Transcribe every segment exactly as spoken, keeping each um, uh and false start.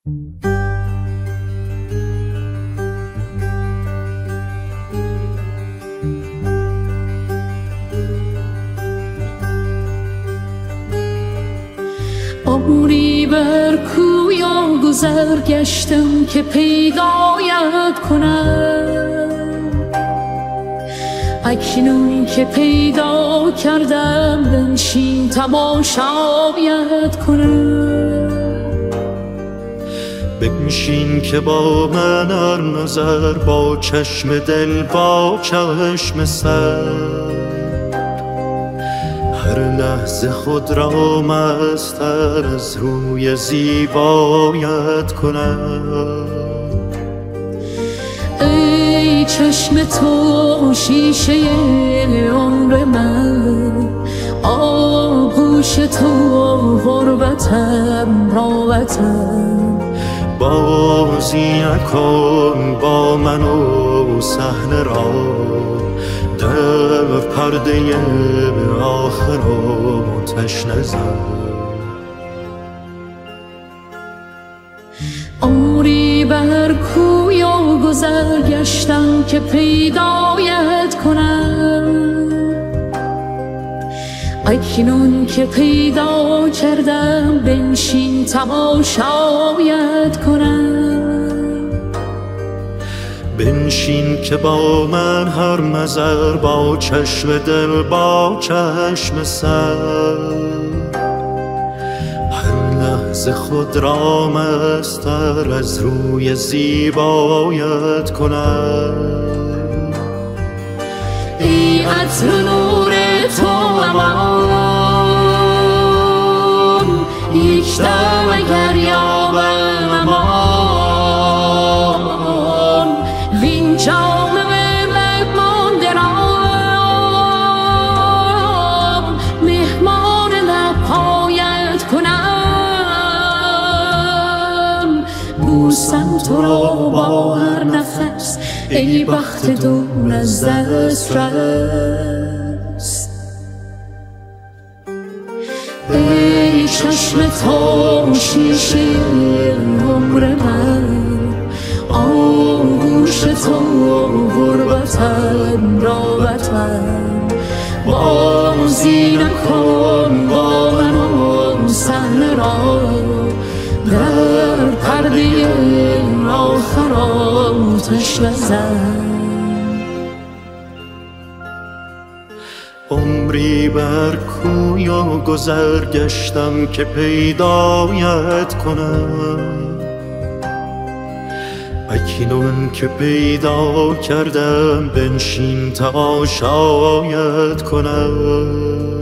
عمری بر کویا گذر گشتم که پیدایت کنم، اکنون که پیدا کردم بنشین تماشایت کنم. بنشین که با من هر نظر، با چشم دل با چشم سر، هر لحظه خود را مستر از روی زیبایت کنم. ای چشم تو شیشه عمر من، آغوش تو غربتم راحتم. بازی نکن با من و صحنه را، در پرده آخر آتش نزن. عمری بر کویا گذر گشتم که پیدایت کنم، اکنون که پیدا کردم بنشین تماشایت کنم. بنشین که با من هر نظر، با چشم دل با چشم سر، هر لحظه خود را مستر از روی زیبایت کنم. ای عطر نور تو امان، یک دم اگر یابم امان، وین جام به لب درام، مهمان لبهایت کنم. بوسم تو را با هر نفس، ای بخت دور از دست رست. ای چشم تو شیشه عمر من، آغوش تو غربتم راحتم. بازی نکن با من و صحنه را، در پرده آخر آتش نزن. عمری بر کویا گذر گشتم که پیدایت کنم، اکنون که پیدا کردم بنشین تماشایت کنم.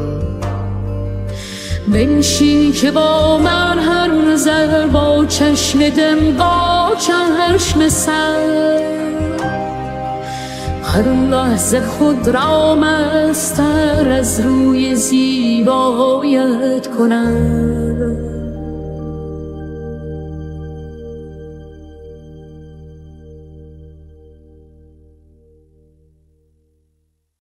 بنشین که با من هر نظر، با چشم دم با چشم سر، هر لحظه خود را مستر از روی زیبایت کنم.